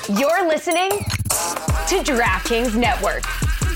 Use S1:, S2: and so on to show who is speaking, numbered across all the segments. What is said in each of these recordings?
S1: You're listening to DraftKings Network.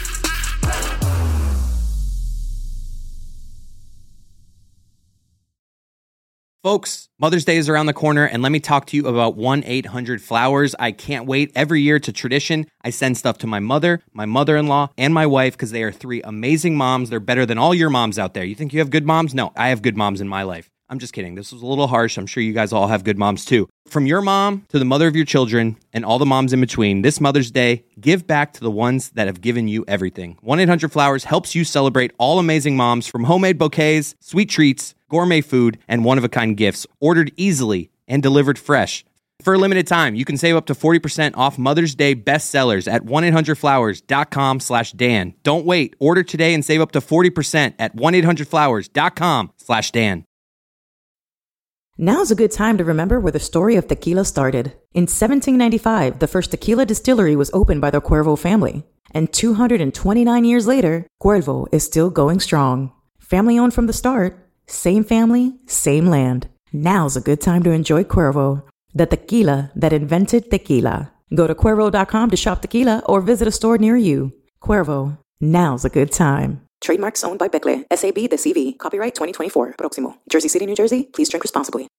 S2: Folks, Mother's Day is around the corner, and let me talk to you about 1-800-Flowers. I can't wait. Every year, it's a tradition. I send stuff to my mother, my mother-in-law, and my wife because they are three amazing moms. They're better than all your moms out there. You think you have good moms? No, I have good moms in my life. I'm just kidding. This was a little harsh. I'm sure you guys all have good moms too. From your mom to the mother of your children and all the moms in between, this Mother's Day, give back to the ones that have given you everything. 1-800-Flowers helps you celebrate all amazing moms, from homemade bouquets, sweet treats, gourmet food, and one-of-a-kind gifts, ordered easily and delivered fresh. For a limited time, you can save up to 40% off Mother's Day bestsellers at 1-800-Flowers.com/Dan. Don't wait. Order today and save up to 40% at 1-800-Flowers.com/Dan.
S3: Now's a good time to remember where the story of tequila started. In 1795, the first tequila distillery was opened by the Cuervo family. And 229 years later, Cuervo is still going strong. Family owned from the start, same family, same land. Now's a good time to enjoy Cuervo, the tequila that invented tequila. Go to Cuervo.com to shop tequila or visit a store near you. Cuervo, now's a good time. Trademarks owned by Becle, SAB The CV. Copyright 2024. Proximo. Jersey City, New Jersey. Please drink responsibly.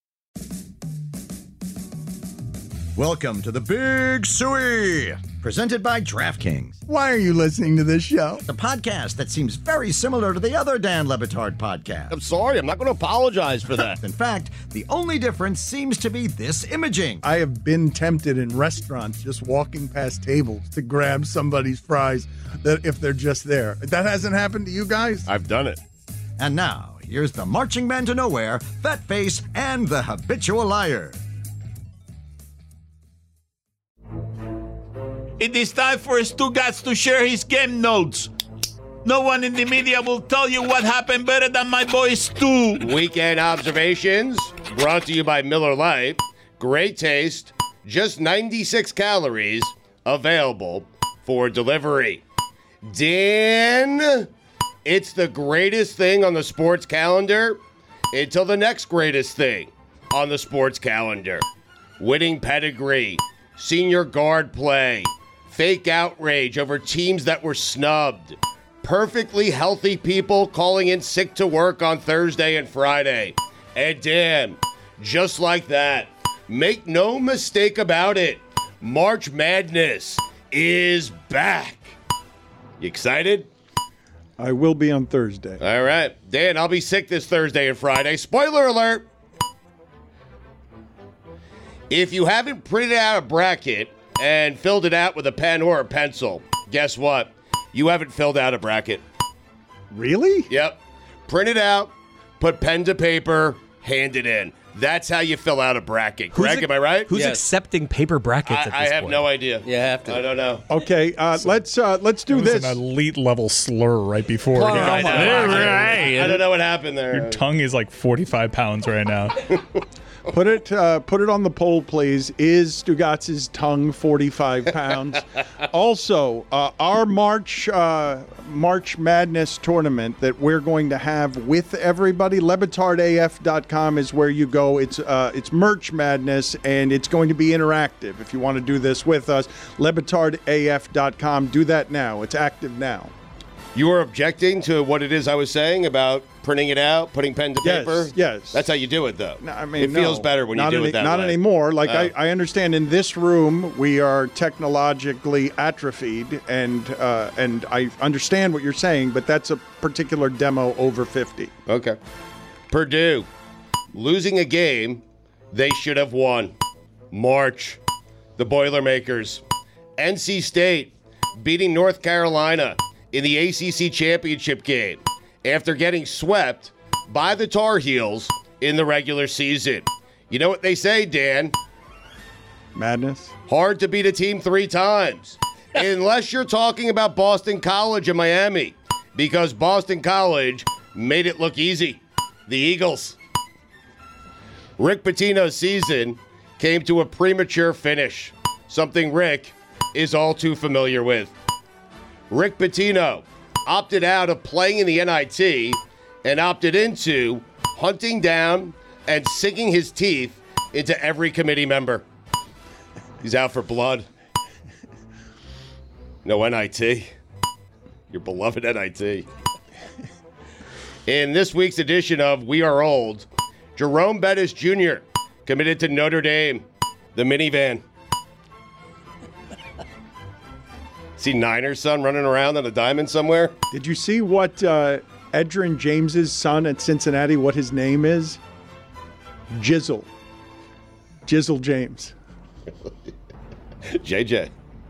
S4: Welcome to the Big Suey, presented by DraftKings,
S5: Why are you listening to this show?
S4: the podcast that seems very similar to the other Dan Le Batard podcast.
S6: I'm sorry, I'm not going to apologize for that.
S4: In fact, the only difference seems to be this imaging.
S5: I have been tempted in restaurants just walking past tables to grab somebody's fries that if they're just there. That hasn't happened to you guys?
S6: I've done it.
S4: And now, here's the marching man to nowhere, Fat Face, and the habitual liar.
S7: It is time for Stugats to share his game notes. No one in the media will tell you what happened better than my boy Stu.
S6: Weekend observations brought to you by Miller Lite. Great taste, just 96 calories, available for delivery. Dan, it's the greatest thing on the sports calendar until the next greatest thing on the sports calendar. Winning pedigree, senior guard play, fake outrage over teams that were snubbed, perfectly healthy people calling in sick to work on Thursday and Friday. And Dan, just like that, make no mistake about it, March Madness is back. You excited?
S5: I will be on Thursday.
S6: All right. Dan, I'll be sick this Thursday and Friday. Spoiler alert. If you haven't printed out a bracket and filled it out with a pen or a pencil, guess what? You haven't filled out a bracket.
S5: Really?
S6: Yep. Print it out, put pen to paper, hand it in. That's how you fill out a bracket. Greg, am I right?
S8: Who's accepting paper brackets at this
S6: I have
S8: point?
S6: no idea.
S9: Yeah, I have to.
S6: I don't know.
S5: Okay, let's do
S10: It was
S5: this.
S10: an elite level slur right before.
S6: I don't know what happened there.
S10: Your tongue is like 45 pounds right now.
S5: Put it on the poll, please. Is Stugatz's tongue 45 pounds? Also, our March Madness tournament that we're going to have with everybody, LeBatardAF.com is where you go. It's Merch Madness, and it's going to be interactive. If you want to do this with us, LeBatardAF.com. Do that now. It's active now.
S6: You were objecting to what it is I was saying about printing it out, putting pen to paper?
S5: Yes.
S6: That's how you do it, though.
S5: No, I mean,
S6: it feels better when you do it that way.
S5: Not anymore. Like,
S6: Oh.
S5: I understand in this room we are technologically atrophied, and I understand what you're saying, but that's a particular demo over 50.
S6: Okay. Purdue, losing a game they should have won. March, the Boilermakers. NC State, beating North Carolina in the ACC championship game after getting swept by the Tar Heels in the regular season. You know what they say, Dan?
S5: Madness?
S6: Hard to beat a team 3 times. Unless you're talking about Boston College and Miami, because Boston College made it look easy. The Eagles. Rick Pitino's season came to a premature finish, something Rick is all too familiar with. Rick Pitino opted out of playing in the NIT and opted into hunting down and sinking his teeth into every committee member. He's out for blood. No NIT. Your beloved NIT. In this week's edition of We Are Old, Jerome Bettis Jr. committed to Notre Dame, the minivan. See Niners' son running around on a diamond somewhere?
S5: Did you see what Edgerrin James's son at Cincinnati, what his name is? Jizzle. Jizzle James.
S6: JJ.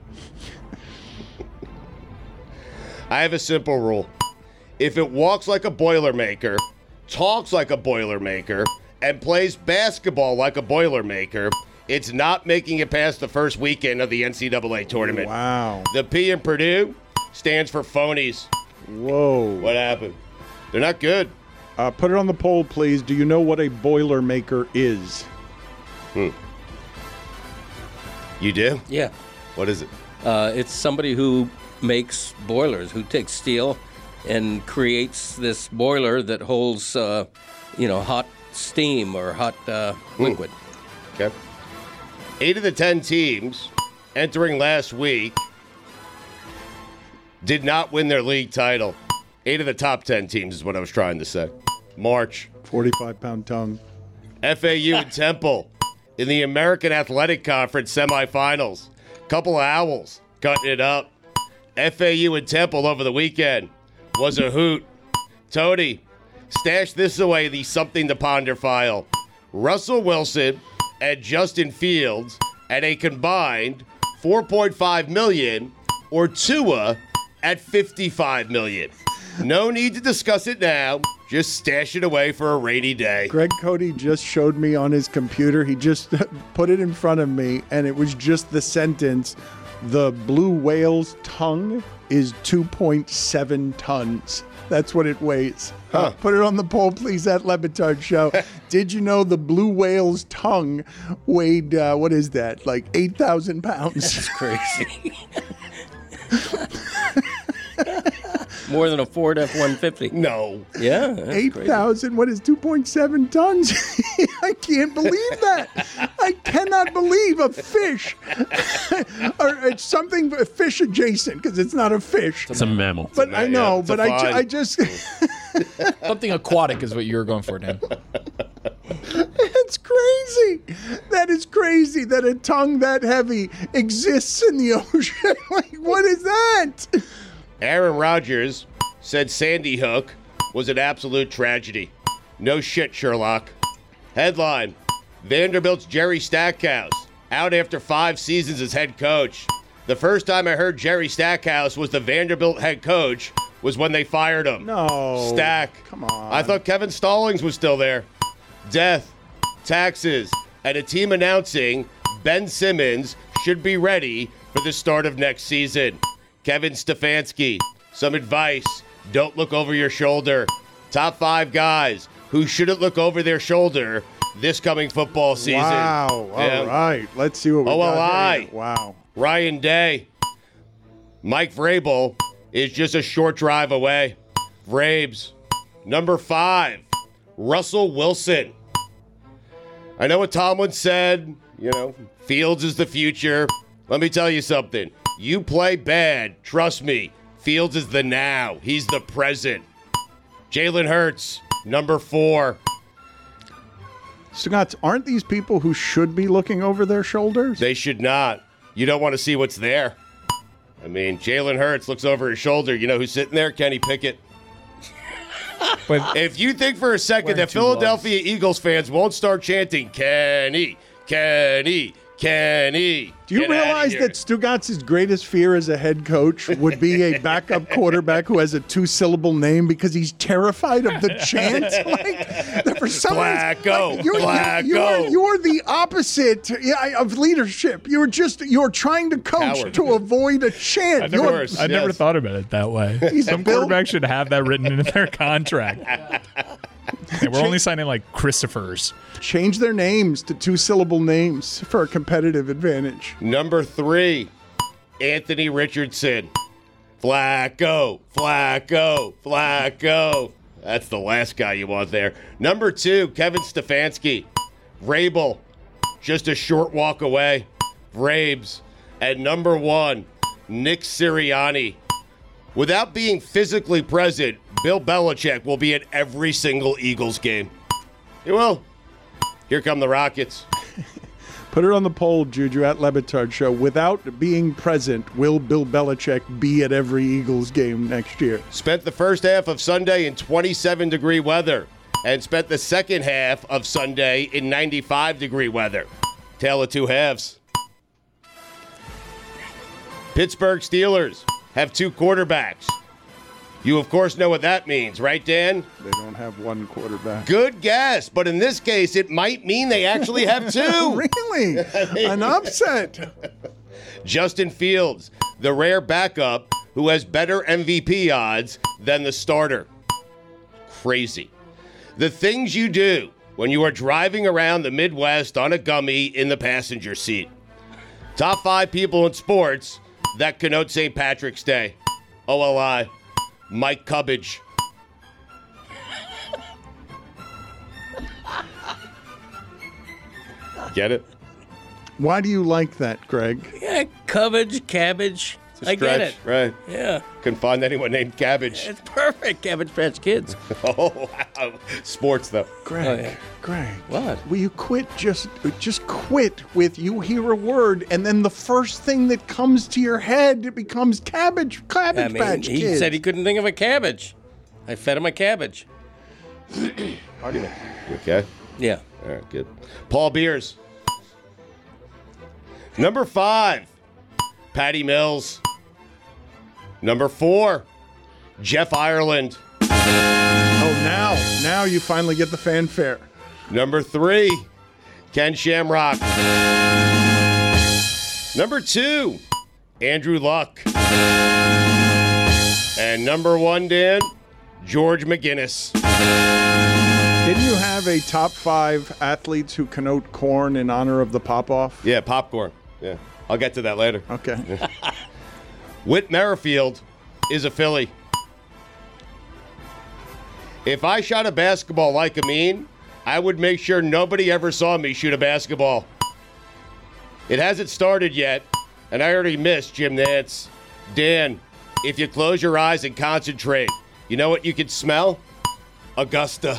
S6: I have a simple rule. If it walks like a Boilermaker, talks like a Boilermaker, and plays basketball like a Boilermaker, it's not making it past the first weekend of the NCAA tournament.
S5: Wow.
S6: The P in Purdue stands for phonies.
S5: Whoa.
S6: What happened? They're not good.
S5: Put it on the poll, please. Do you know what a Boilermaker is?
S6: You do?
S9: Yeah.
S6: What is it?
S9: It's somebody who makes boilers, who takes steel and creates this boiler that holds, hot steam or hot liquid.
S6: Okay. 8 of the 10 teams entering last week did not win their league title. 8 of the top 10 teams is what I was trying to say. March.
S5: 45-pound tongue.
S6: FAU and Temple in the American Athletic Conference semifinals. Couple of Owls cutting it up. FAU and Temple over the weekend was a hoot. Tony, stash this away, the something to ponder file. Russell Wilson and Justin Fields at a combined $4.5 million, or Tua at $55 million. No need to discuss it now. Just stash it away for a rainy day.
S5: Greg Cody just showed me on his computer. He just put it in front of me, and it was just the sentence, the blue whale's tongue is 2.7 tons. That's what it weighs. Put it on the poll, please, at Le Batard Show. Did you know the blue whale's tongue weighed, what is that, like 8,000 pounds?
S9: That's crazy. More than a Ford F-150.
S6: No.
S9: Yeah.
S5: 8,000. What is 2.7 tons? I can't believe that. I cannot believe a fish. Or it's something fish adjacent, because it's not a fish.
S8: It's a mammal.
S5: But I know, but I just...
S10: Something aquatic is what you were going for, Dan.
S5: It's crazy. That is crazy that a tongue that heavy exists in the ocean. Like, what is that?
S6: Aaron Rodgers said Sandy Hook was an absolute tragedy. No shit, Sherlock. Headline, Vanderbilt's Jerry Stackhouse out after 5 seasons as head coach. The first time I heard Jerry Stackhouse was the Vanderbilt head coach was when they fired him.
S5: No.
S6: Stack.
S5: Come on.
S6: I thought Kevin Stallings was still there. Death, taxes, and a team announcing Ben Simmons should be ready for the start of next season. Kevin Stefanski, some advice. Don't look over your shoulder. Top 5 guys who shouldn't look over their shoulder this coming football season.
S5: Wow. All right. Let's see what we got here. Wow.
S6: Ryan Day. Mike Vrabel is just a short drive away. Vrabes. Number 5, Russell Wilson. I know what Tomlin said. Fields is the future. Let me tell you something. You play bad. Trust me. Fields is the now. He's the present. Jalen Hurts, number 4.
S5: Stugotz, aren't these people who should be looking over their shoulders?
S6: They should not. You don't want to see what's there. I mean, Jalen Hurts looks over his shoulder. You know who's sitting there? Kenny Pickett.
S10: But
S6: if you think for a second that Philadelphia Eagles fans won't start chanting, Kenny, Kenny, Kenny.
S5: Do you realize that Stugotz's greatest fear as a head coach would be a backup quarterback who has a 2-syllable name because he's terrified of the chant? Like, for some
S6: Flacco,
S5: reason,
S6: Flacco.
S5: You're the opposite of leadership. You're trying to coach
S6: Coward.
S5: to avoid a chant.
S10: I never thought about it that way. Some quarterbacks should have that written into their contract. And we're only signing like Christophers.
S5: Change their names to 2-syllable names for a competitive advantage.
S6: Number 3, Anthony Richardson. Flacco, Flacco, Flacco. That's the last guy you want there. Number 2, Kevin Stefanski. Vrabel, just a short walk away. Braves. And number 1, Nick Sirianni. Without being physically present, Bill Belichick will be at every single Eagles game. He will. Here come the Rockets.
S5: Put it on the poll, Juju, at Le Batard Show. Without being present, will Bill Belichick be at every Eagles game next year?
S6: Spent the first half of Sunday in 27-degree weather and spent the second half of Sunday in 95-degree weather. Tale of two halves. Pittsburgh Steelers have 2 quarterbacks. You, of course, know what that means, right, Dan?
S5: They don't have one quarterback.
S6: Good guess, but in this case, it might mean they actually have 2.
S5: Really? An upset.
S6: Justin Fields, the rare backup who has better MVP odds than the starter. Crazy. The things you do when you are driving around the Midwest on a gummy in the passenger seat. Top 5 people in sports that connote St. Patrick's Day. OLI. Mike Cubbage. Get it?
S5: Why do you like that, Greg?
S9: Yeah, cabbage. I get it.
S6: Right.
S9: Yeah.
S6: Couldn't find anyone named Cabbage.
S9: It's perfect, Cabbage Patch Kids.
S6: Oh, wow. Sports, though.
S5: Greg,
S9: Oh, yeah.
S5: Greg.
S9: What?
S5: Will you quit? Just quit with you hear a word and then the first thing that comes to your head, it becomes Cabbage Patch Kids.
S9: He said he couldn't think of a cabbage. I fed him a cabbage.
S6: You okay?
S9: Yeah.
S6: All right, good. Paul Beers. Number 5, Patty Mills. Number 4, Jeff Ireland.
S5: Oh, now you finally get the fanfare.
S6: Number 3, Ken Shamrock. Number 2, Andrew Luck. And number 1, Dan, George McGinnis.
S5: Didn't you have a top 5 athletes who connote corn in honor of the pop-off?
S6: Yeah, popcorn. Yeah, I'll get to that later.
S5: Okay.
S6: Whit Merrifield is a Philly. If I shot a basketball like Amin, I would make sure nobody ever saw me shoot a basketball. It hasn't started yet, and I already missed Jim Nantz. Dan, if you close your eyes and concentrate, you know what you can smell? Augusta.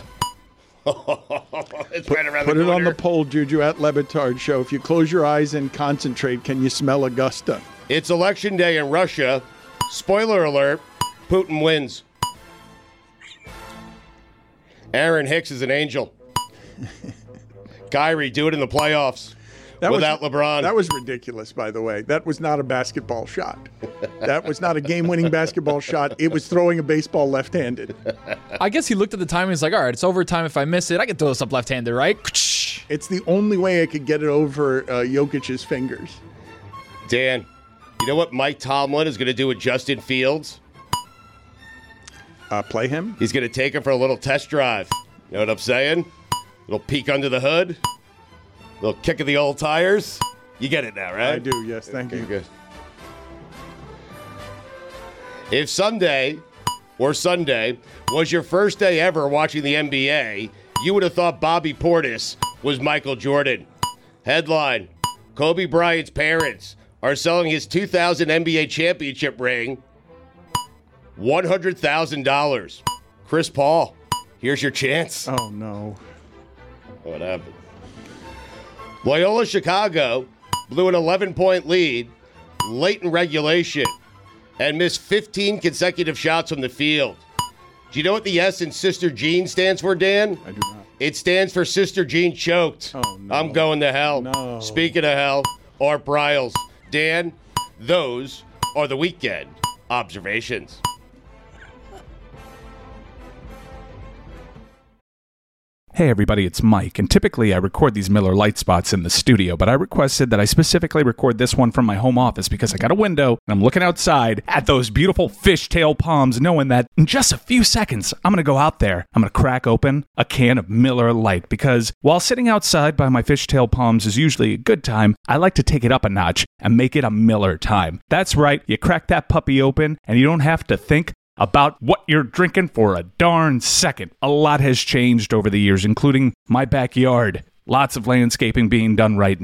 S6: It's right around the corner.
S5: Put it on the poll, Juju, at Le Batard Show. If you close your eyes and concentrate, can you smell Augusta?
S6: It's election day in Russia. Spoiler alert, Putin wins. Aaron Hicks is an angel. Kyrie, do it in the playoffs without LeBron.
S5: That was ridiculous, by the way. That was not a basketball shot. That was not a game-winning basketball shot. It was throwing a baseball left-handed.
S10: I guess he looked at the time and he's like, all right, it's overtime. If I miss it, I can throw this up left-handed, right?
S5: It's the only way I could get it over Jokic's fingers.
S6: Dan, you know what Mike Tomlin is going to do with Justin Fields?
S5: Play him?
S6: He's going to take him for a little test drive. You know what I'm saying? Little peek under the hood. Little kick of the old tires. You get it now, right?
S5: I do, yes. Thank you.
S6: Good. If Sunday was your first day ever watching the NBA, you would have thought Bobby Portis was Michael Jordan. Headline, Kobe Bryant's parents are selling his 2000 NBA championship ring $100,000. Chris Paul, here's your chance.
S5: Oh, no.
S6: What happened? Loyola Chicago blew an 11-point lead late in regulation and missed 15 consecutive shots from the field. Do you know what the S in Sister Jean stands for, Dan?
S5: I do not.
S6: It stands for Sister Jean choked.
S5: Oh, no.
S6: I'm going to hell.
S5: No.
S6: Speaking of hell, Art Briles. Dan, those are the weekend observations.
S11: Hey everybody, it's Mike, and typically I record these Miller Lite spots in the studio, but I requested that I specifically record this one from my home office because I got a window and I'm looking outside at those beautiful fishtail palms, knowing that in just a few seconds, I'm going to go out there, I'm going to crack open a can of Miller Lite, because while sitting outside by my fishtail palms is usually a good time, I like to take it up a notch and make it a Miller time. That's right, you crack that puppy open and you don't have to think about what you're drinking for a darn second. A lot has changed over the years, including my backyard. Lots of landscaping being done right now.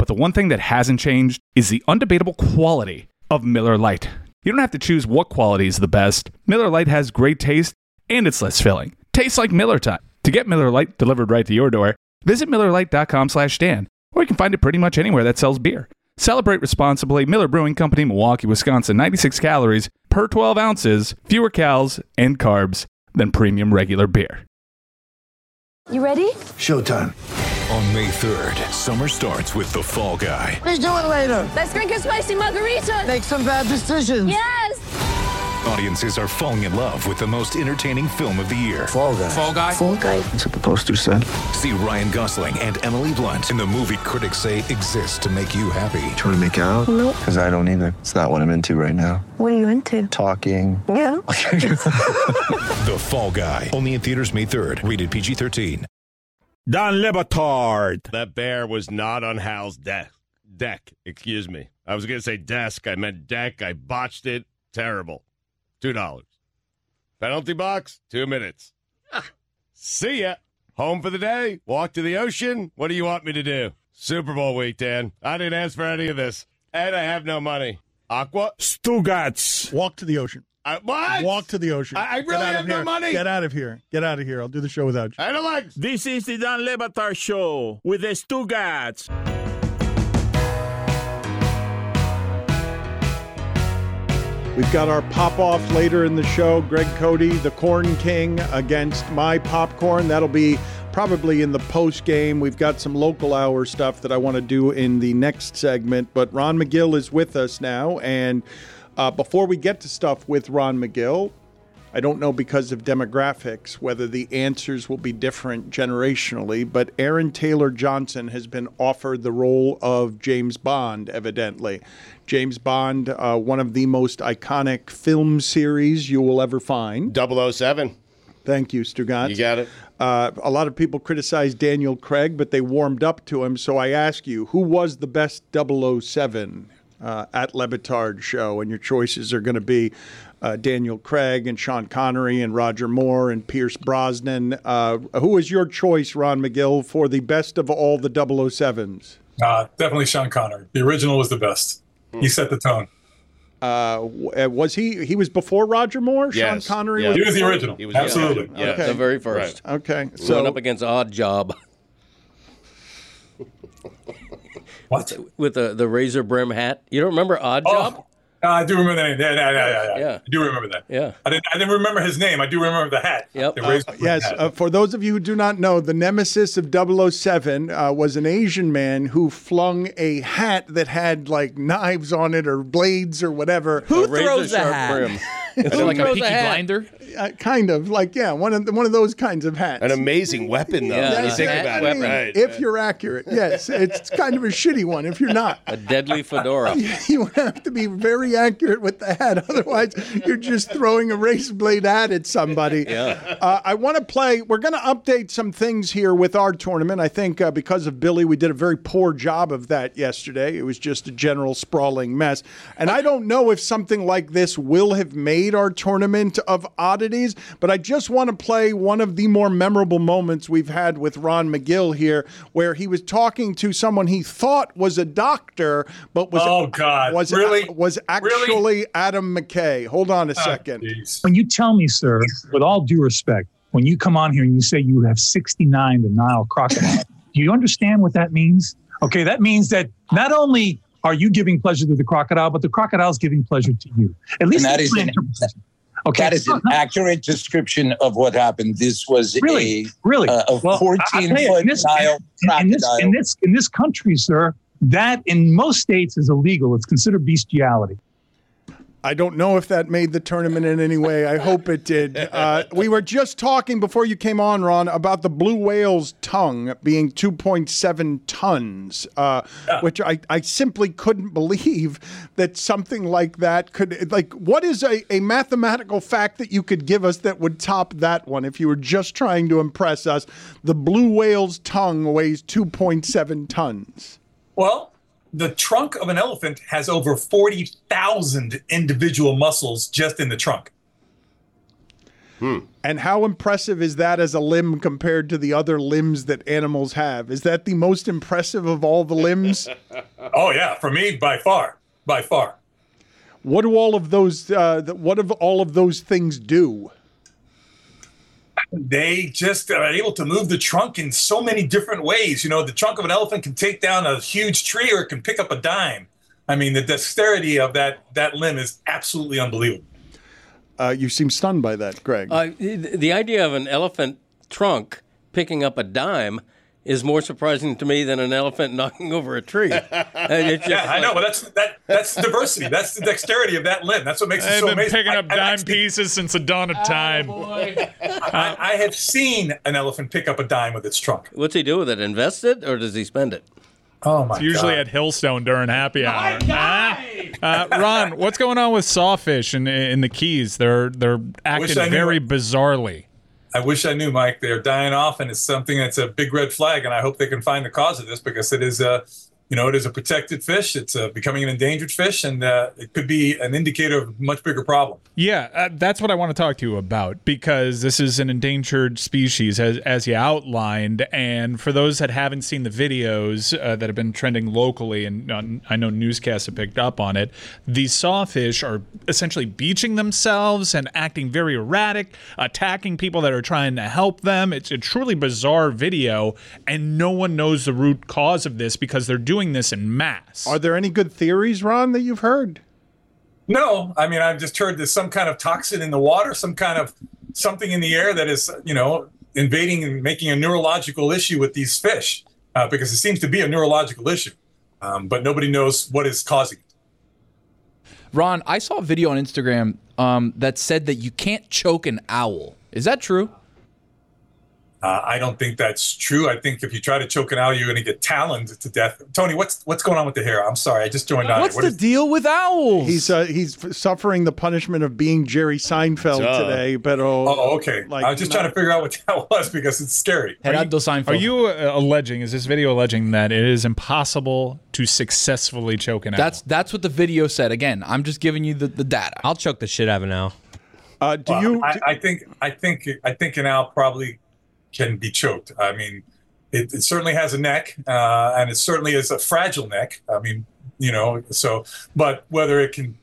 S11: But the one thing that hasn't changed is the undebatable quality of Miller Lite. You don't have to choose what quality is the best. Miller Lite has great taste, and it's less filling. Tastes like Miller time. To get Miller Lite delivered right to your door, visit MillerLite.com/Dan, or you can find it pretty much anywhere that sells beer. Celebrate responsibly. Miller Brewing Company, Milwaukee, Wisconsin. 96 calories per 12 ounces, fewer calories and carbs than premium regular beer.
S12: You ready?
S13: Showtime. On May 3rd, summer starts with The Fall Guy.
S12: Let's do it later. Let's drink a spicy margarita. Make some bad decisions. Yes.
S13: Audiences are falling in love with the most entertaining film of the year.
S12: Fall Guy.
S13: Fall Guy?
S12: Fall Guy.
S13: That's what the poster said. See Ryan Gosling and Emily Blunt in the movie critics say exists to make you happy.
S14: Trying to make it out?
S12: Nope.
S14: Because I don't either. It's not what I'm into right now.
S12: What are you into?
S14: Talking.
S12: Yeah.
S13: The Fall Guy. Only in theaters May 3rd. Rated PG-13.
S15: Don Le Batard.
S6: That bear was not on Hal's deck. Excuse me. I was going to say desk. I meant deck. I botched it. Terrible. $2. Penalty box, 2 minutes. See ya. Home for the day. Walk to the ocean. What do you want me to do? Super Bowl week, Dan. I didn't ask for any of this. And I have no money. Aqua?
S5: Stugotz. Walk to the ocean.
S6: What?
S5: Walk to the ocean.
S6: I really have no money.
S5: Get out of here. Get out of here. I'll do the show without you.
S6: I don't like.
S15: This is the Don Le Batard Show with the Stugotz.
S5: We've got our pop-off later in the show. Greg Cody, the Corn King, against my popcorn. That'll be probably in the post-game. We've got some local hour stuff that I want to do in the next segment. But Ron McGill is with us now. And before we get to stuff with Ron McGill, I don't know because of demographics whether the answers will be different generationally, but Aaron Taylor Johnson has been offered the role of James Bond, evidently. James Bond, one of the most iconic film series you will ever find.
S6: 007.
S5: Thank you, Stugotz.
S6: You got it.
S5: A lot of people criticize Daniel Craig, but they warmed up to him. So I ask you, who was the best 007 at Le Batard show? And your choices are going to be Daniel Craig and Sean Connery and Roger Moore and Pierce Brosnan. Who is your choice, Ron McGill, for the best of all the 007s?
S16: Definitely Sean Connery. The original was the best. He set the tone.
S5: Was he was before Roger Moore?
S6: Yes.
S5: Sean Connery?
S16: Yeah. He was the original.
S6: He was
S16: Absolutely.
S6: Yeah,
S5: Okay.
S9: The very first.
S6: Right.
S5: Okay.
S9: So went up against Odd Job.
S16: What?
S9: With the razor brim hat. You don't remember Odd Job?
S16: I do remember that name. Yeah. I do remember that.
S9: Yeah.
S16: I didn't remember his name. I do remember the hat.
S9: Yep.
S16: The razor
S5: Yes,
S16: hat.
S5: for those of you who do not know, the nemesis of 007 was an Asian man who flung a hat that had like knives on it or blades or whatever.
S9: Who throws a hat? Brim.
S10: Is it like a
S9: throws
S10: Peaky
S9: a hat?
S10: Blinder?
S5: Kind of like, yeah, one of those kinds of hats.
S6: An amazing weapon, though.
S9: Yeah,
S6: when you
S9: yeah.
S6: think
S9: Hat
S6: about
S9: weapon.
S6: it. Right.
S5: If you're accurate, yes. It's kind of a shitty one if you're not.
S9: A deadly fedora.
S5: You have to be very accurate with the hat. Otherwise, you're just throwing a razor blade hat at somebody.
S9: Yeah.
S5: I want to play. We're going to update some things here with our tournament. I think because of Billy, we did a very poor job of that yesterday. It was just a general sprawling mess. And I don't know if something like this will have made our tournament of oddities, but I just want to play one of the more memorable moments we've had with Ron McGill here, where he was talking to someone he thought was a doctor, but was was actually Adam McKay. Hold on a second.
S17: When you tell me, sir, with all due respect, when you come on here and you say you have 69 the Nile crocodile, do you understand what that means? Okay, that means that not only are you giving pleasure to the crocodile, but the crocodile is giving pleasure to you. At least
S18: that is
S17: okay,
S18: that is an accurate description of what happened. This was a 14-foot Nile crocodile.
S17: In this country, sir, that in most states is illegal. It's considered bestiality.
S5: I don't know if that made the tournament in any way. I hope it did. We were just talking before you came on, Ron, about the blue whale's tongue being 2.7 tons, which I simply couldn't believe that something like that could, like, what is a mathematical fact that you could give us that would top that one if you were just trying to impress us? The blue whale's tongue weighs 2.7 tons.
S16: Well, the trunk of an elephant has over 40,000 individual muscles just in the trunk.
S5: And how impressive is that as a limb compared to the other limbs that animals have? Is that the most impressive of all the limbs?
S16: Oh yeah, for me, by far.
S5: What do all of those things do?
S16: They just are able to move the trunk in so many different ways. You know, the trunk of an elephant can take down a huge tree, or it can pick up a dime. I mean, the dexterity of that limb is absolutely unbelievable.
S5: You seem stunned by that, Greg.
S9: The idea of an elephant trunk picking up a dime is more surprising to me than an elephant knocking over a tree.
S16: I know, but that's diversity. That's the dexterity of that limb. That's what makes it so amazing.
S10: I've been picking up dime pieces since the dawn of time.
S16: I have seen an elephant pick up a dime with its trunk.
S9: What's he do with it? Invest it, or does he spend it?
S16: Oh my!
S10: It's usually
S16: God.
S10: at Hillstone during happy hour. Ron, what's going on with sawfish in the Keys? They're acting very bizarrely.
S16: I wish I knew, Mike. They're dying off, and it's something that's a big red flag. And I hope they can find the cause of this, because it is a protected fish. It's becoming an endangered fish, and it could be an indicator of a much bigger problem.
S10: Yeah, that's what I want to talk to you about, because this is an endangered species, as you outlined. And for those that haven't seen the videos that have been trending locally, and I know newscasts have picked up on it, these sawfish are essentially beaching themselves and acting very erratic, attacking people that are trying to help them. It's a truly bizarre video, and no one knows the root cause of this because they're doing this in mass.
S5: Are there any good theories, Ron, that you've heard?
S16: No, I mean, I've just heard there's some kind of toxin in the water, some kind of something in the air that is, invading and making a neurological issue with these fish, because it seems to be a neurological issue, but nobody knows what is causing it.
S19: Ron, I saw a video on Instagram that said that you can't choke an owl. Is that true?
S16: I don't think that's true. I think if you try to choke an owl, you're going to get taloned to death. Tony, what's going on with the hair? I'm sorry, I just joined on.
S19: What's the deal with owls?
S5: He's suffering the punishment of being Jerry Seinfeld today. But
S16: okay. I was just trying to figure out what that was, because it's scary.
S10: Are you alleging? Is this video alleging that it is impossible to successfully choke an owl?
S19: That's what the video said. Again, I'm just giving you the data.
S8: I'll choke the shit out of an owl.
S16: I think an owl probably can be choked. I mean, it certainly has a neck, and it certainly is a fragile neck. I mean, but whether it can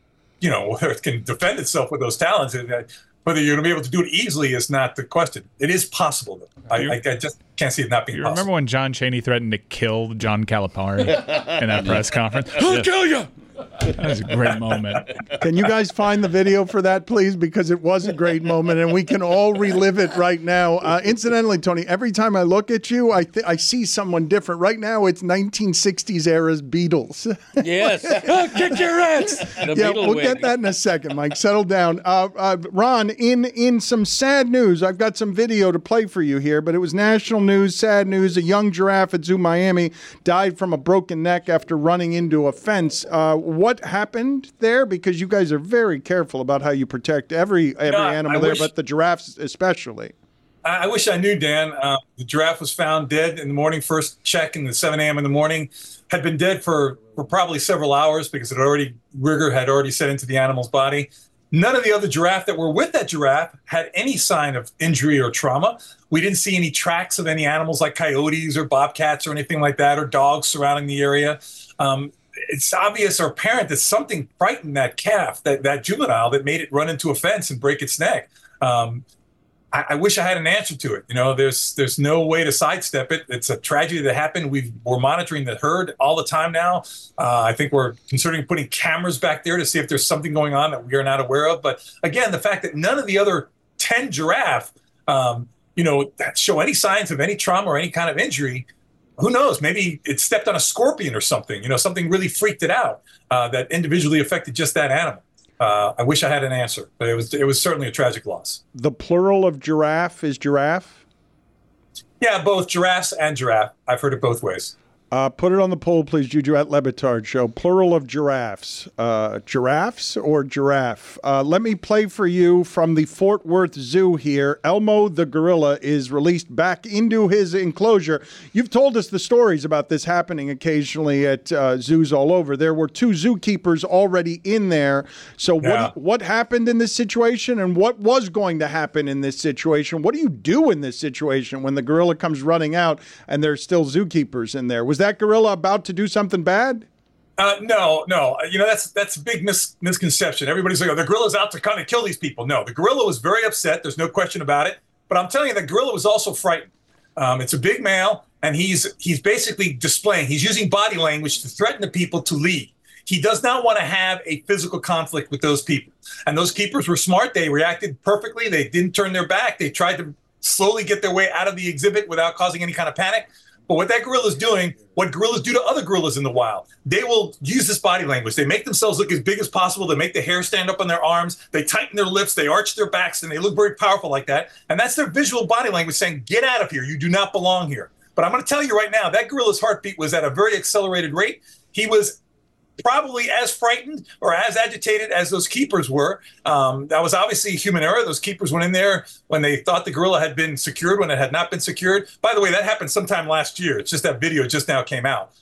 S16: defend itself with those talons, whether you're going to be able to do it easily is not the question. It is possible, though. I just can't see it not being possible.
S10: Remember when John Chaney threatened to kill John Calipari in that press conference? I'll kill you! That was a great moment.
S5: Can you guys find the video for that, please? Because it was a great moment, and we can all relive it right now. Incidentally, Tony, every time I look at you, I see someone different. Right now, it's 1960s era's Beatles.
S9: Yes.
S19: Kick your ass!
S5: We'll get that in a second, Mike. Settle down. Ron, in some sad news, I've got some video to play for you here, but it was national news, sad news. A young giraffe at Zoo Miami died from a broken neck after running into a fence. What happened there? Because you guys are very careful about how you protect every animal there, but the giraffes especially.
S16: I wish I knew, Dan. The giraffe was found dead in the morning. First check in the 7 a.m. in the morning. Had been dead for probably several hours because rigor had already set into the animal's body. None of the other giraffe that were with that giraffe had any sign of injury or trauma. We didn't see any tracks of any animals like coyotes or bobcats or anything like that, or dogs surrounding the area. It's obvious or apparent that something frightened that calf, that juvenile, that made it run into a fence and break its neck. I wish I had an answer to it. There's no way to sidestep it. It's a tragedy that happened. We're monitoring the herd all the time now. I think we're considering putting cameras back there to see if there's something going on that we are not aware of. But again, the fact that none of the other 10 giraffe, that show any signs of any trauma or any kind of injury, who knows? Maybe it stepped on a scorpion or something. Something really freaked it out that individually affected just that animal. I wish I had an answer, but it was certainly a tragic loss.
S5: The plural of giraffe is giraffe?
S16: Yeah, both giraffes and giraffe. I've heard it both ways.
S5: Put it on the poll, please, Juju at Lebitard Show. Plural of giraffes. Giraffes or giraffe? Let me play for you from the Fort Worth Zoo here. Elmo the gorilla is released back into his enclosure. You've told us the stories about this happening occasionally at zoos all over. There were 2 zookeepers already in there. So what happened in this situation, and what was going to happen in this situation? What do you do in this situation when the gorilla comes running out and there's still zookeepers in there? Was that gorilla about to do something bad?
S16: No. That's a big misconception. Everybody's like, the gorilla's out to kind of kill these people. No, the gorilla was very upset. There's no question about it. But I'm telling you, the gorilla was also frightened. It's a big male, and he's basically displaying. He's using body language to threaten the people to leave. He does not want to have a physical conflict with those people. And those keepers were smart. They reacted perfectly. They didn't turn their back. They tried to slowly get their way out of the exhibit without causing any kind of panic. But what that gorilla is doing, what gorillas do to other gorillas in the wild, they will use this body language. They make themselves look as big as possible. They make the hair stand up on their arms. They tighten their lips. They arch their backs, and they look very powerful like that. And that's their visual body language saying, get out of here. You do not belong here. But I'm going to tell you right now, that gorilla's heartbeat was at a very accelerated rate. He was probably as frightened or as agitated as those keepers were. That was obviously human error. Those keepers went in there when they thought the gorilla had been secured, when it had not been secured. By the way, that happened sometime last year. It's just that video just now came out.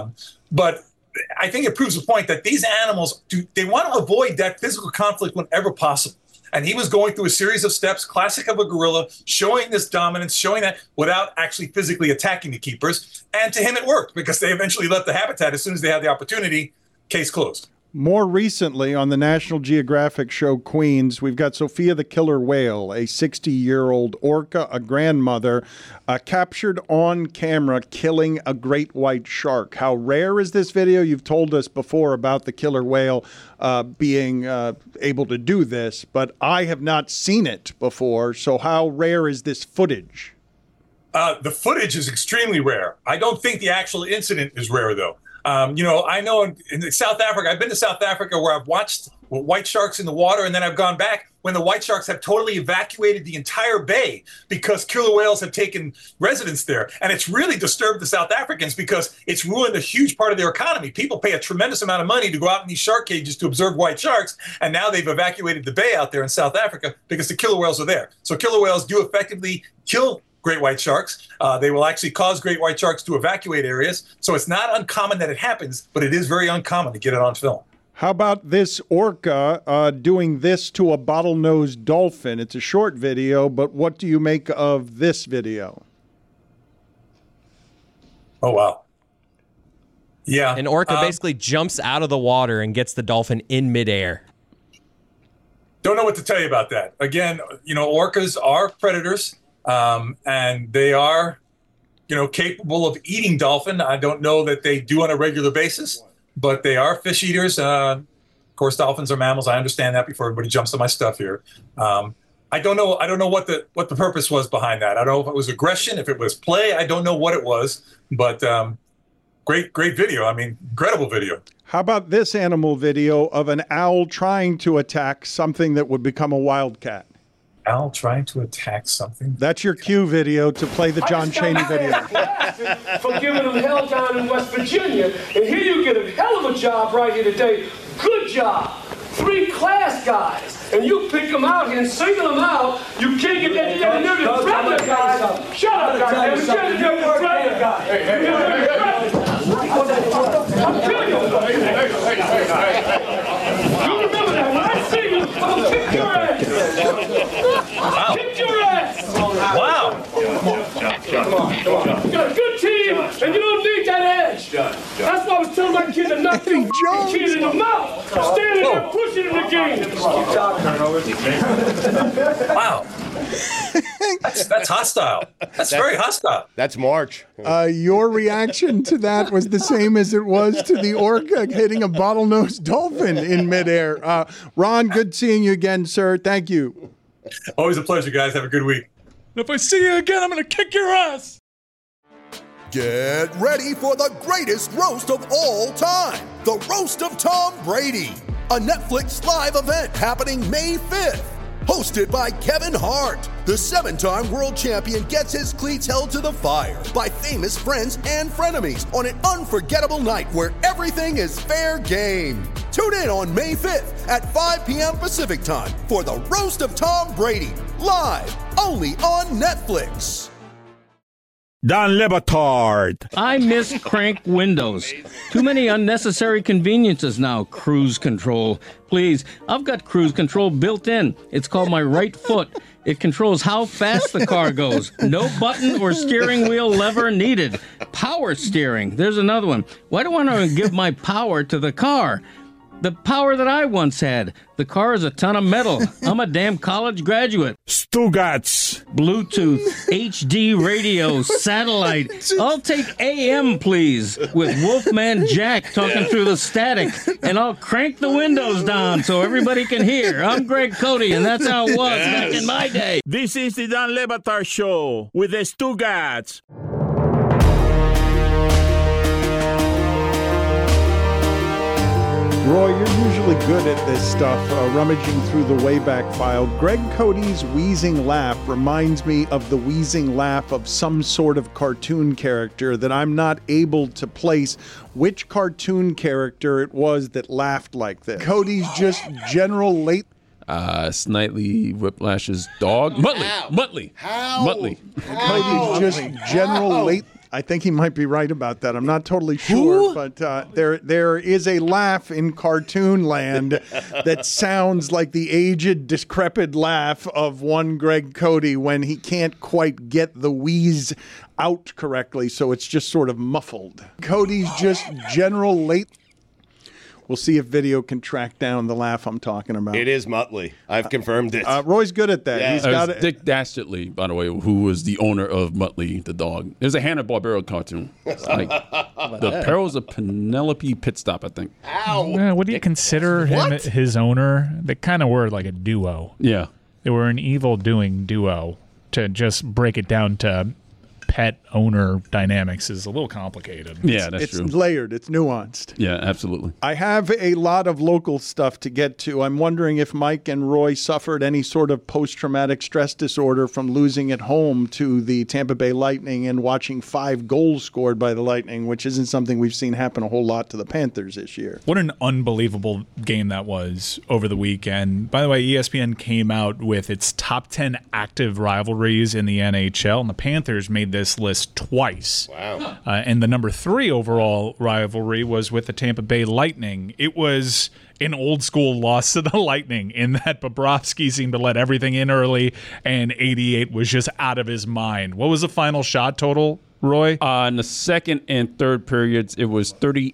S16: But I think it proves the point that these animals, they want to avoid that physical conflict whenever possible. And he was going through a series of steps, classic of a gorilla, showing this dominance, showing that without actually physically attacking the keepers. And to him, it worked because they eventually left the habitat as soon as they had the opportunity. Case closed.
S5: More recently on the National Geographic show Queens, we've got Sophia the killer whale, a 60-year-old orca, a grandmother, captured on camera killing a great white shark. How rare is this video? You've told us before about the killer whale being able to do this, but I have not seen it before. So how rare is this footage?
S16: The footage is extremely rare. I don't think the actual incident is rare, though. I know in South Africa, I've been to South Africa where I've watched white sharks in the water, and then I've gone back when the white sharks have totally evacuated the entire bay because killer whales have taken residence there. And it's really disturbed the South Africans because it's ruined a huge part of their economy. People pay a tremendous amount of money to go out in these shark cages to observe white sharks, and now they've evacuated the bay out there in South Africa because the killer whales are there. So killer whales do effectively kill great white sharks. They will actually cause great white sharks to evacuate areas. So it's not uncommon that it happens, but it is very uncommon to get it on film.
S5: How about this orca doing this to a bottlenose dolphin? It's a short video, but what do you make of this video?
S16: Oh, wow. Yeah.
S8: An orca basically jumps out of the water and gets the dolphin in midair.
S16: Don't know what to tell you about that. Again, orcas are predators. And they are, capable of eating dolphin. I don't know that they do on a regular basis, but they are fish eaters. Of course, dolphins are mammals. I understand that before everybody jumps on my stuff here. I don't know what the purpose was behind that. I don't know if it was aggression, if it was play. I don't know what it was, but great video. I mean, incredible video.
S5: How about this animal video of an owl trying to attack something that would become a wildcat?
S16: Owl trying to attack something?
S5: That's your cue video to play the John Chaney video.
S20: For giving them hell down in West Virginia. And here you get a hell of a job right here today. Good job. 3 class guys. And you pick them out here and single them out. You can't get that together near the threat guys. Shut up, guys. You're the threat guy. I'm killing you. You remember that. When I see you, I'm going to kick your ass. Wow. Kick your ass!
S16: Wow!
S20: Come on. You got a good team, and you don't need that edge. That's why I was telling my kid to knock the kid in the mouth. Standing there pushing in the game.
S16: Wow. That's hostile. That's very hostile.
S6: That's March.
S5: Your reaction to that was the same as it was to the orca hitting a bottlenose dolphin in midair. Ron, good seeing you again, sir. Thank you.
S16: Always a pleasure, guys. Have a good week.
S10: If I see you again, I'm going to kick your ass.
S21: Get ready for the greatest roast of all time, the Roast of Tom Brady, a Netflix live event happening May 5th. hosted by Kevin Hart. The 7-time world champion gets his cleats held to the fire by famous friends and frenemies on an unforgettable night where everything is fair game. Tune in on May 5th at 5 p.m. Pacific time for the Roast of Tom Brady, live only on Netflix.
S15: Don Le Batard.
S9: I miss crank windows. Too many unnecessary conveniences now. Cruise control. Please, I've got cruise control built in. It's called my right foot. It controls how fast the car goes. No button or steering wheel lever needed. Power steering. There's another one. Why do I want to give my power to the car? The power that I once had. The car is a ton of metal. I'm a damn college graduate.
S15: Stugats.
S9: Bluetooth, HD radio, satellite. I'll take AM, please, with Wolfman Jack talking through the static, and I'll crank the windows down so everybody can hear. I'm Greg Cody, and that's how it was back in my day.
S15: This is the Don Le Batard Show with the Stugats.
S5: Roy, you're usually good at this stuff, rummaging through the Wayback File. Greg Cody's wheezing laugh reminds me of the wheezing laugh of some sort of cartoon character that I'm not able to place which cartoon character it was that laughed like this. Cody's just general late...
S1: Snidely Whiplash's dog. Muttley. Muttley.
S5: Cody's just general late... I think he might be right about that. I'm not totally sure, but there is a laugh in cartoon land that sounds like the aged, decrepit laugh of one Greg Cody when he can't quite get the wheeze out correctly, so it's just sort of muffled. Cody's just general late... We'll see if video can track down the laugh I'm talking about.
S6: It is Muttley. I've confirmed it.
S5: Roy's good at that.
S6: Yeah.
S5: He's got
S1: it. Dick Dastardly, by the way, who was the owner of Muttley the dog. There's a Hanna-Barbera cartoon. It's like The Perils of Penelope Pitstop, I think.
S6: Ow!
S10: Would you consider him his owner? They kind of were like a duo.
S1: Yeah.
S10: They were an evil-doing duo. To just break it down to pet owner dynamics is a little complicated.
S1: Yeah, that's true.
S5: It's layered. It's nuanced.
S1: Yeah, absolutely.
S5: I have a lot of local stuff to get to. I'm wondering if Mike and Roy suffered any sort of post-traumatic stress disorder from losing at home to the Tampa Bay Lightning and watching 5 goals scored by the Lightning, which isn't something we've seen happen a whole lot to the Panthers this year.
S10: What an unbelievable game that was over the weekend. By the way, ESPN came out with its top 10 active rivalries in the NHL, and the Panthers made this list twice.
S6: Wow.
S10: And the number 3 overall rivalry was with the Tampa Bay Lightning. It was an old school loss to the Lightning in that Bobrovsky seemed to let everything in early and 88 was just out of his mind. What was the final shot total, Roy?
S1: In the second and third periods, it was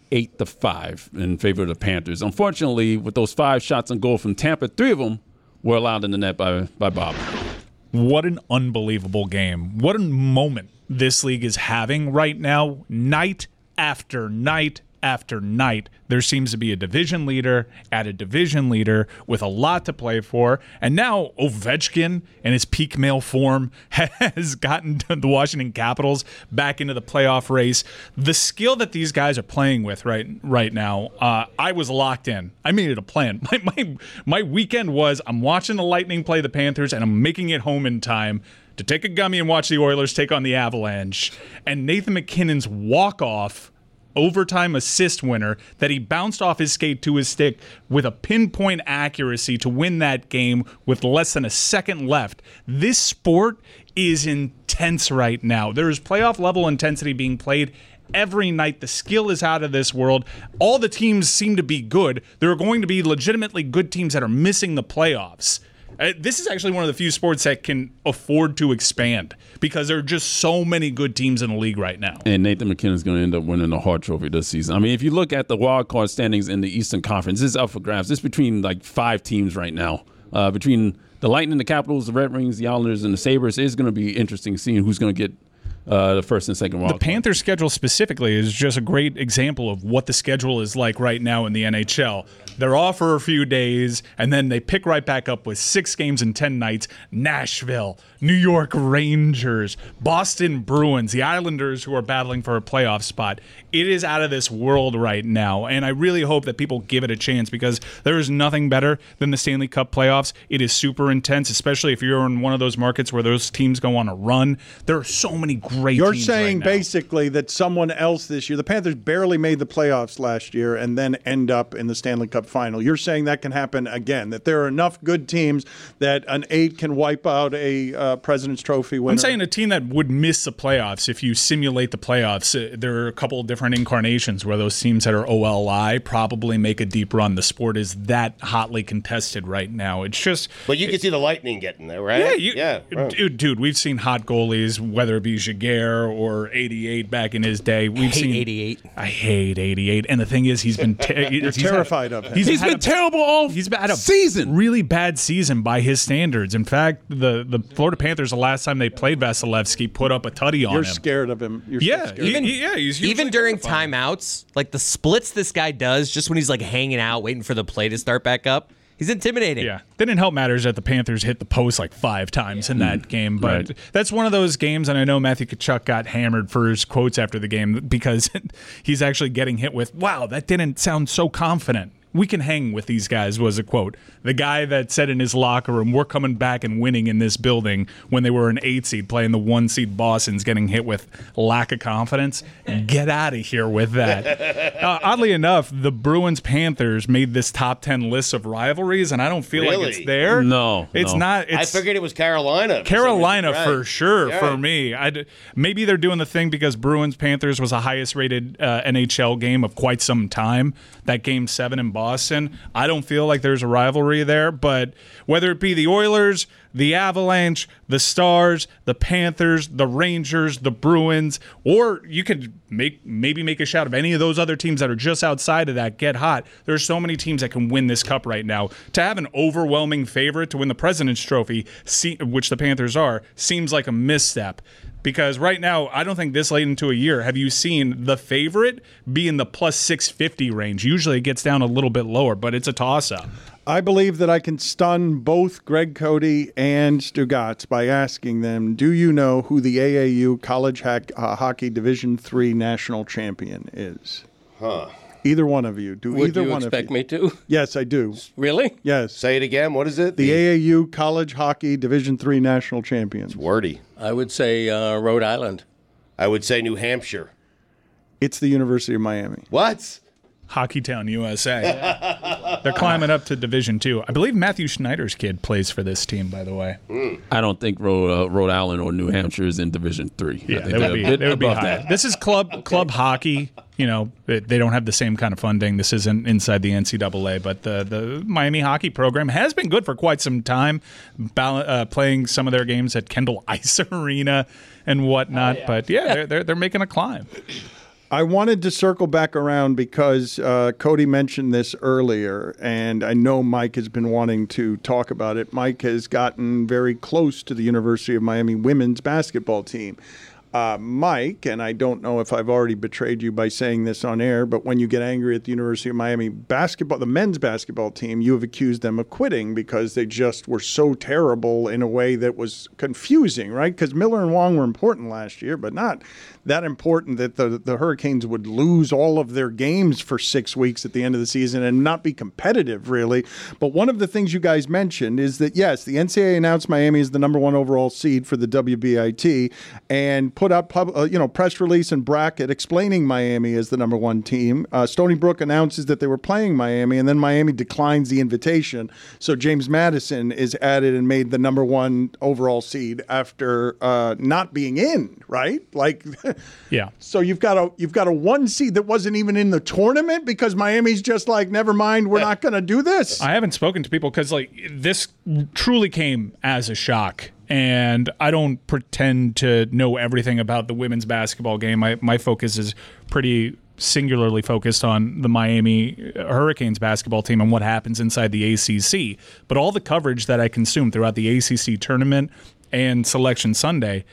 S1: 38-5 in favor of the Panthers. Unfortunately, with those 5 shots on goal from Tampa, 3 of them were allowed in the net by Bob.
S10: What an unbelievable game. What a moment this league is having right now. Night after night after night, there seems to be a division leader at a division leader with a lot to play for. And now Ovechkin in his peak male form has gotten the Washington Capitals back into the playoff race. The skill that these guys are playing with right now, I was locked in. I made it a plan. My weekend was I'm watching the Lightning play the Panthers and I'm making it home in time to take a gummy and watch the Oilers take on the Avalanche. And Nathan McKinnon's walk-off overtime assist winner that he bounced off his skate to his stick with a pinpoint accuracy to win that game with less than a second left. This sport is intense right now. There is playoff level intensity being played every night. The skill is out of this world. All the teams seem to be good. There are going to be legitimately good teams that are missing the playoffs. This is actually one of the few sports that can afford to expand because there are just so many good teams in the league right now.
S1: And Nathan McKinnon is going to end up winning the Hart Trophy this season. I mean, if you look at the wild card standings in the Eastern Conference, this is up for grabs. This is between like 5 teams right now. Between the Lightning, the Capitals, the Red Wings, the Islanders, and the Sabres, it's going to be interesting seeing who's going to get the first and second wild.
S10: The Panthers' schedule specifically is just a great example of what the schedule is like right now in the NHL. They're off for a few days, and then they pick right back up with 6 games in 10 nights. Nashville, New York Rangers, Boston Bruins, the Islanders who are battling for a playoff spot. It is out of this world right now, and I really hope that people give it a chance because there is nothing better than the Stanley Cup playoffs. It is super intense, especially if you're in one of those markets where those teams go on a run. There are so many great
S5: You're
S10: teams
S5: saying
S10: right now.
S5: basically that someone else this year, the Panthers barely made the playoffs last year and then end up in the Stanley Cup final. You're saying that can happen again, that there are enough good teams that an 8 can wipe out a President's Trophy winner.
S10: I'm saying a team that would miss the playoffs, if you simulate the playoffs, there are a couple of different incarnations where those teams that are OLI probably make a deep run. The sport is that hotly contested right now. It's just...
S6: But you can see the Lightning getting there, right?
S10: Dude, we've seen hot goalies, whether it be Jaguar or 88 back in his day. We've seen
S8: 88.
S10: I hate 88. And the thing is, he's been...
S5: You're terrified of him.
S1: He's been terrible all season.
S10: Really bad season by his standards. In fact, the Florida Panthers, the last time they played Vasilevsky, put up a tutty on him.
S5: You're scared of him. You're so scared.
S10: He's
S8: even during timeouts, like the splits this guy does, just when he's like hanging out, waiting for the play to start back up. He's intimidating.
S10: Yeah. Didn't help matters that the Panthers hit the post like 5 times in that game. But that's one of those games, and I know Matthew Tkachuk got hammered for his quotes after the game because he's actually getting hit with, wow, that didn't sound so confident. We can hang with these guys, was a quote. The guy that said in his locker room, we're coming back and winning in this building when they were an 8 seed playing the 1 seed Boston's getting hit with lack of confidence. Get out of here with that. Oddly enough, the Bruins-Panthers made this top 10 list of rivalries, and I don't feel like it's there.
S1: No.
S10: It's not.
S6: I figured it was Carolina.
S10: Carolina for sure
S6: Right.
S10: for me. Maybe they're doing the thing because Bruins-Panthers was the highest rated NHL game of quite some time. That Game 7 in Boston. I don't feel like there's a rivalry there, but whether it be the Oilers, the Avalanche, the Stars, the Panthers, the Rangers, the Bruins, or you could maybe make a shout of any of those other teams that are just outside of that get hot. There's so many teams that can win this cup right now. To have an overwhelming favorite to win the President's Trophy, which the Panthers are, seems like a misstep. Because right now, I don't think this late into a year have you seen the favorite be in the plus 650 range. Usually it gets down a little bit lower, but it's a toss-up.
S5: I believe that I can stun both Greg Cody and Stugatz by asking them, do you know who the AAU College Hockey Division III national champion is?
S6: Huh.
S5: Either one of you. Do
S2: Would
S5: either
S2: you
S5: one
S2: expect
S5: of you?
S2: me to?
S5: Yes, I do.
S2: Really?
S5: Yes.
S6: Say it again. What is it?
S5: The AAU College Hockey Division III national champions.
S6: It's wordy.
S2: I would say Rhode Island.
S6: I would say New Hampshire.
S5: It's the University of Miami.
S6: What?
S10: Hockeytown, USA. They're climbing up to Division II. I believe Matthew Schneider's kid plays for this team, by the way.
S1: I don't think Rhode Island or New Hampshire is in Division III.
S10: Yeah, they would be high. This is club hockey. You know, they don't have the same kind of funding. This isn't inside the NCAA, but the Miami hockey program has been good for quite some time, playing some of their games at Kendall Ice Arena and whatnot. But they're making a climb.
S5: I wanted to circle back around because Cody mentioned this earlier, and I know Mike has been wanting to talk about it. Mike has gotten very close to the University of Miami women's basketball team. Mike, and I don't know if I've already betrayed you by saying this on air, but when you get angry at the University of Miami basketball, the men's basketball team, you have accused them of quitting because they just were so terrible in a way that was confusing, right? Because Miller and Wong were important last year, but not that important that the Hurricanes would lose all of their games for 6 weeks at the end of the season and not be competitive, really. But one of the things you guys mentioned is that, yes, the NCAA announced Miami as the number 1 overall seed for the WBIT and put out press release and bracket explaining Miami as the number 1 team. Stony Brook announces that they were playing Miami, and then Miami declines the invitation. So James Madison is added and made the number 1 overall seed after not being in, right? Like,
S10: yeah.
S5: So you've got a 1 seed that wasn't even in the tournament because Miami's just like, never mind, we're not going to do this.
S10: I haven't spoken to people because this truly came as a shock. And I don't pretend to know everything about the women's basketball game. My focus is pretty singularly focused on the Miami Hurricanes basketball team and what happens inside the ACC. But all the coverage that I consumed throughout the ACC tournament and Selection Sunday,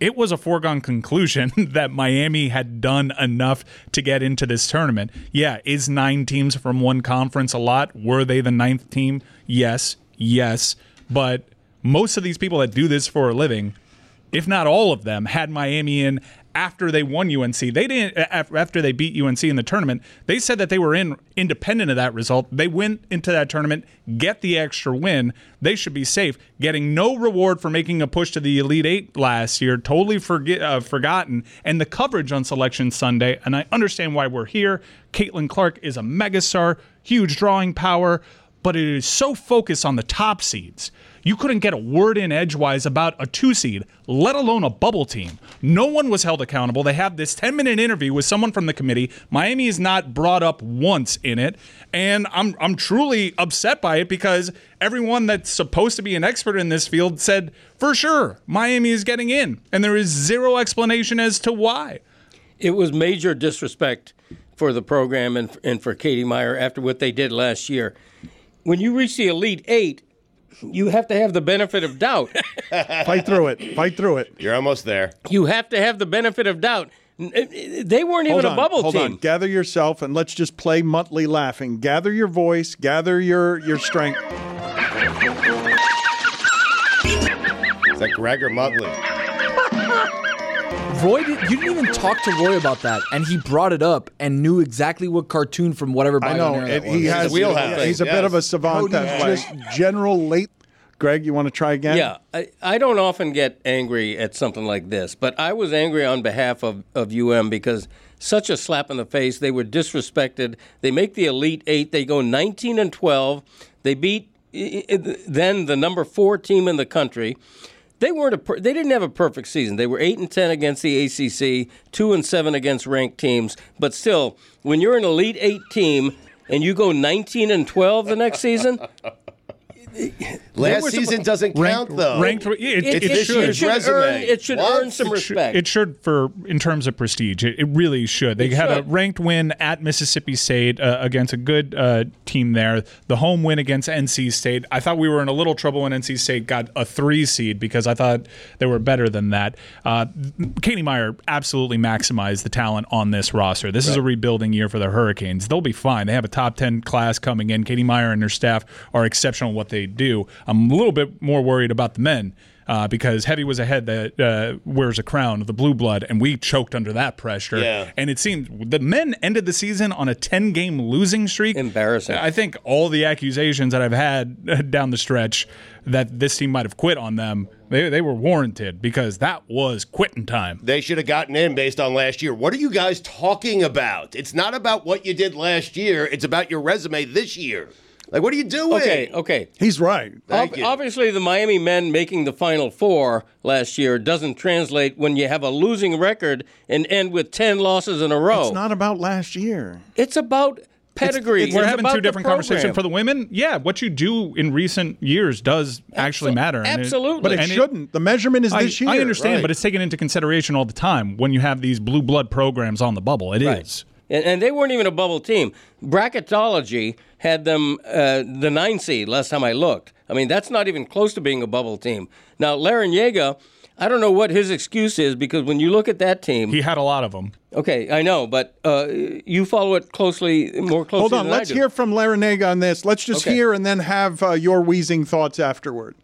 S11: it was a foregone conclusion that Miami had done enough to get into this tournament. Yeah, is 9 teams from one conference a lot? Were they the 9th team? Yes. But most of these people that do this for a living, if not all of them, had Miami in after they won UNC. They didn't. After they beat UNC in the tournament, they said that they were in independent of that result. They went into that tournament, get the extra win. They should be safe. Getting no reward for making a push to the Elite Eight last year, totally forgotten. And the coverage on Selection Sunday, and I understand why we're here. Caitlin Clark is a megastar, huge drawing power, but it is so focused on the top seeds. You couldn't get a word in edgewise about a 2 seed, let alone a bubble team. No one was held accountable. They have this 10-minute interview with someone from the committee. Miami is not brought up once in it, and I'm truly upset by it because everyone that's supposed to be an expert in this field said, for sure, Miami is getting in, and there is zero explanation as to why.
S2: It was major disrespect for the program and for Katie Meyer after what they did last year. When you reach the Elite Eight, you have to have the benefit of doubt.
S5: Fight through it.
S6: You're almost there.
S2: You have to have the benefit of doubt. They weren't even a bubble
S5: Hold
S2: team.
S5: on. Gather yourself and let's just play Muttley laughing. Gather your voice. Gather your strength.
S6: Is that Greg or Muttley?
S19: Roy, you didn't even talk to Roy about that, and he brought it up and knew exactly what cartoon from whatever.
S5: I know. He has wheelhouse. He's a bit of a savant that way. Just general late. Greg, you want to try again?
S2: Yeah, I don't often get angry at something like this, but I was angry on behalf of UM because such a slap in the face. They were disrespected. They make the Elite Eight. They go 19-12. They beat then the number 4 team in the country. They didn't have a perfect season. They were 8-10 against the ACC, 2-7 against ranked teams. But still, when you're an Elite Eight team and you go 19-12 the next season.
S6: Last season doesn't count, though.
S2: It should earn some respect.
S11: It should, in terms of prestige. It really should. They had a ranked win at Mississippi State against a good team there. The home win against NC State. I thought we were in a little trouble when NC State got a 3 seed because I thought they were better than that. Katie Meyer absolutely maximized the talent on this roster. This is a rebuilding year for the Hurricanes. They'll be fine. They have a top 10 class coming in. Katie Meyer and her staff are exceptional at what they do. I'm a little bit more worried about the men because Heavy was a head that wears a crown of the blue blood, and we choked under that pressure.
S6: Yeah.
S11: And it seemed the men ended the season on a 10-game losing streak.
S2: Embarrassing.
S11: I think all the accusations that I've had down the stretch that this team might have quit on them, they were warranted because that was quitting time.
S6: They should have gotten in based on last year. What are you guys talking about? It's not about what you did last year. It's about your resume this year. Like, what are you doing?
S2: Okay.
S5: He's right.
S2: Obviously, the Miami men making the Final Four last year doesn't translate when you have a losing record and end with 10 losses in a row.
S5: It's not about last year.
S2: It's about pedigree.
S11: We're having two different conversations. For the women, yeah, what you do in recent years does actually matter.
S2: Absolutely.
S5: But it shouldn't. The measurement is this year.
S11: I understand, but it's taken into consideration all the time when you have these blue blood programs on the bubble. It is.
S2: And they weren't even a bubble team. Bracketology had them the 9 seed last time I looked. I mean, that's not even close to being a bubble team. Now, Larrañaga, I don't know what his excuse is because when you look at that team.
S11: He had a lot of them.
S2: Okay, I know, but you follow it more closely
S5: Hold on,
S2: than
S5: let's
S2: I do.
S5: hear from Larrañaga on this. Let's just hear and then have your wheezing thoughts afterward.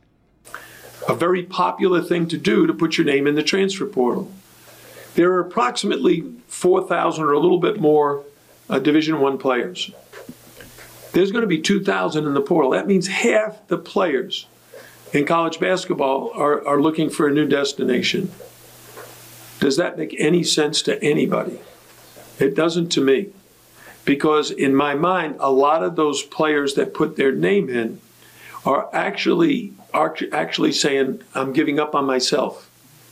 S3: A very popular thing to do to put your name in the transfer portal. There are approximately 4,000 or a little bit more Division I players. There's going to be 2,000 in the portal. That means half the players in college basketball are looking for a new destination. Does that make any sense to anybody? It doesn't to me. Because in my mind, a lot of those players that put their name in are actually saying, I'm giving up on myself.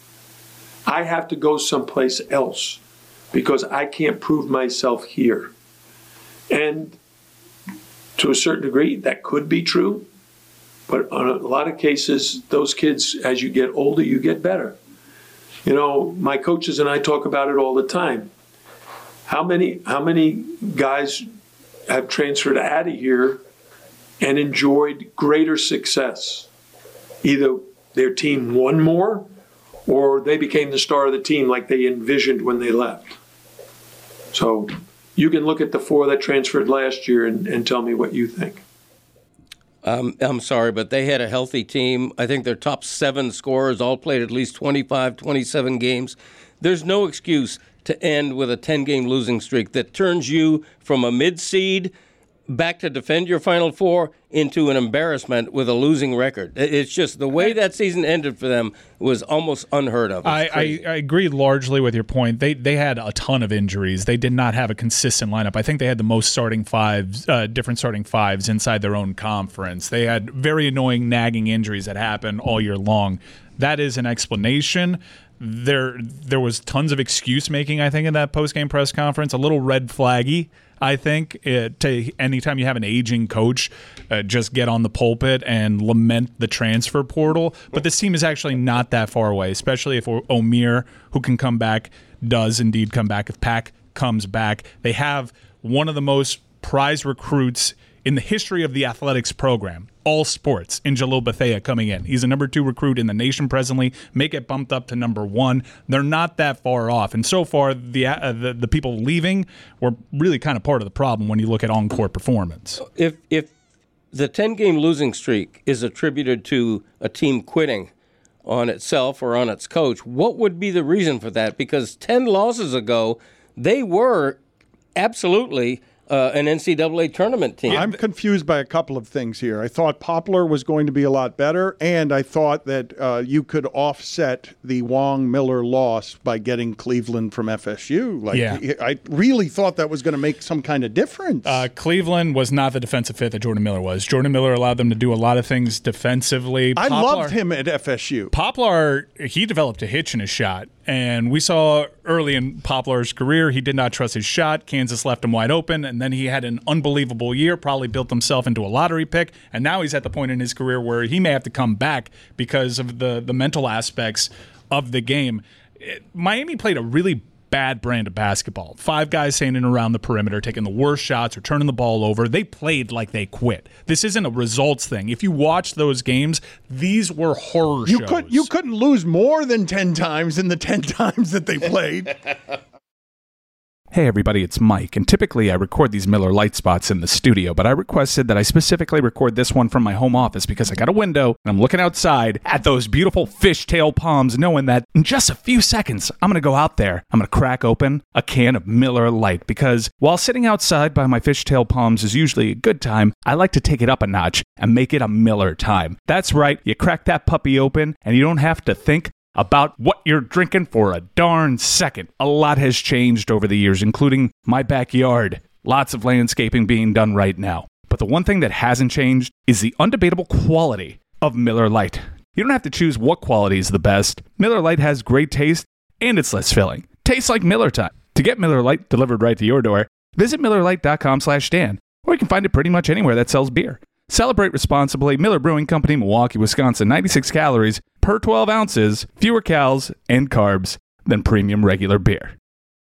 S3: I have to go someplace else because I can't prove myself here. And to a certain degree, that could be true. But on a lot of cases, those kids, as you get older, you get better. You know, my coaches and I talk about it all the time. How many guys have transferred out of here and enjoyed greater success? Either their team won more or they became the star of the team like they envisioned when they left. So you can look at the 4 that transferred last year and tell me what you think.
S2: I'm sorry, but they had a healthy team. I think their top 7 scorers all played at least 25, 27 games. There's no excuse to end with a 10-game losing streak that turns you from a mid-seed back to defend your Final Four into an embarrassment with a losing record. It's just the way that season ended for them was almost unheard of.
S10: I agree largely with your point. They had a ton of injuries. They did not have a consistent lineup. I think they had the most starting fives, different starting fives inside their own conference. They had very annoying, nagging injuries that happened all year long. That is an explanation. There was tons of excuse making, I think, in that post-game press conference. A little red flaggy, I think. Anytime you have an aging coach, just get on the pulpit and lament the transfer portal. But this team is actually not that far away, especially if Omier, who can come back, does indeed come back. If Pack comes back, they have one of the most prized recruits in the history of the athletics program, all sports, in Jalil Bethea coming in. He's a number 2 recruit in the nation presently, may get bumped up to number 1. They're not that far off. And so far, the people leaving were really kind of part of the problem when you look at on-court performance.
S2: If the 10-game losing streak is attributed to a team quitting on itself or on its coach, what would be the reason for that? Because 10 losses ago, they were absolutely an NCAA tournament team.
S5: I'm confused by a couple of things here. I thought Poplar was going to be a lot better, and I thought that you could offset the Wong-Miller loss by getting Cleveland from FSU. I really thought that was going to make some kind of difference.
S10: Cleveland was not the defensive fit that Jordan Miller was. Jordan Miller allowed them to do a lot of things defensively.
S5: I loved him at FSU.
S10: Poplar, he developed a hitch in his shot. And we saw early in Poplar's career, he did not trust his shot. Kansas left him wide open, and then he had an unbelievable year, probably built himself into a lottery pick, and now he's at the point in his career where he may have to come back because of the mental aspects of the game. Miami played a really bad brand of basketball. 5 guys standing around the perimeter, taking the worst shots or turning the ball over. They played like they quit. This isn't a results thing. If you watch those games, these were horror shows.
S5: You couldn't lose more than 10 times in the 10 times that they played.
S11: Hey everybody, it's Mike, and typically I record these Miller Lite spots in the studio, but I requested that I specifically record this one from my home office because I got a window and I'm looking outside at those beautiful fishtail palms, knowing that in just a few seconds I'm going to go out there, I'm going to crack open a can of Miller Lite, because while sitting outside by my fishtail palms is usually a good time, I like to take it up a notch and make it a Miller time. That's right, you crack that puppy open and you don't have to think about what you're drinking for a darn second. A lot has changed over the years, including my backyard. Lots of landscaping being done right now. But the one thing that hasn't changed is the undebatable quality of Miller Lite. You don't have to choose what quality is the best. Miller Lite has great taste, and it's less filling. Tastes like Miller time. To get Miller Lite delivered right to your door, visit MillerLite.com/Dan, or you can find it pretty much anywhere that sells beer. Celebrate responsibly. Miller Brewing Company, Milwaukee, Wisconsin. 96 calories per 12 ounces, fewer calories and carbs than premium regular beer.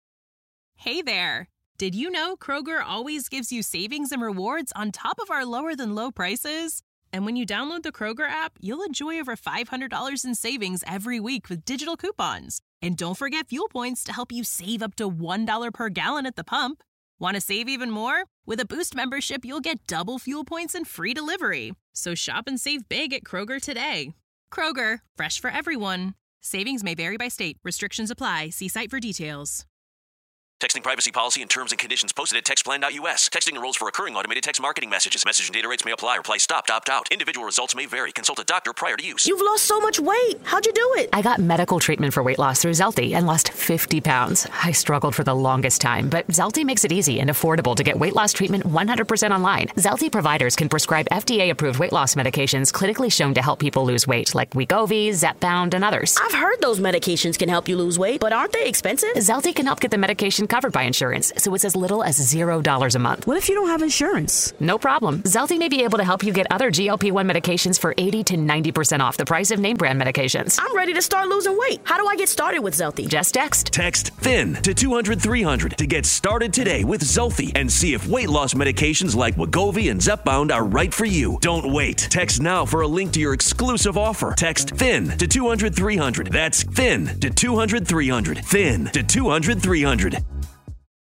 S4: Hey there. Did you know Kroger always gives you savings and rewards on top of our lower than low prices? And when you download the Kroger app, you'll enjoy over $500 in savings every week with digital coupons. And don't forget fuel points to help you save up to $1 per gallon at the pump. Want to save even more? With a Boost membership, you'll get double fuel points and free delivery. So shop and save big at Kroger today. Kroger, fresh for everyone. Savings may vary by state. Restrictions apply. See site for details.
S22: Texting privacy policy and terms and conditions posted at textplan.us. Texting enrolls for recurring automated text marketing messages. Message and data rates may apply. Reply stop, opt out. Individual results may vary. Consult a doctor prior to use.
S23: You've lost so much weight. How'd you do it? I got medical treatment for weight loss through Zelty and lost 50 pounds. I struggled for the longest time, but Zelty makes it easy and affordable to get weight loss treatment 100% online. Zelty providers can prescribe FDA-approved weight loss medications clinically shown to help people lose weight, like Wegovy, Zepbound, and others.
S12: I've heard those medications can help you lose weight, but aren't they expensive?
S23: Zelty can help get the medication covered by insurance, so it's as little as $0 a month.
S12: What if you don't have insurance?
S23: No problem. Zelty may be able to help you get other GLP-1 medications for 80 to 90% off the price of name brand medications.
S12: I'm ready to start losing weight. How do I get started with Zelty?
S23: Just text.
S22: Text THIN to 200-300 to get started today with Zelty and see if weight loss medications like Wegovy and Zepbound are right for you. Don't wait. Text now for a link to your exclusive offer. Text THIN to 200-300. That's THIN to 200-300. THIN to 200-300.